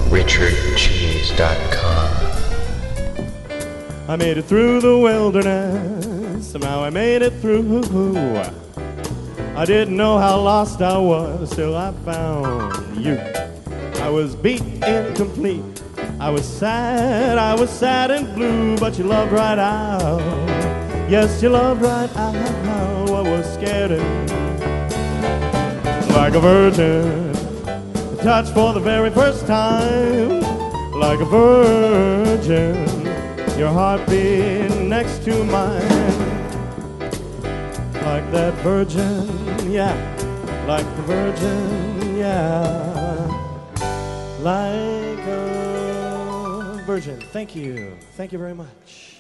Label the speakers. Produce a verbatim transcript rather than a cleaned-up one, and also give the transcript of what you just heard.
Speaker 1: richard cheese dot com.
Speaker 2: I made it through the wilderness, somehow I made it through. I didn't know how lost I was till I found you. I was beat incomplete, I was sad, I was sad and blue, but you loved right out. Yes, you loved right out what was scared of me. Like a virgin, touched for the very first time. Like a virgin, your heart beat next to mine. Like that virgin, yeah. Like the virgin, yeah. Like a virgin. Thank you. Thank you very much.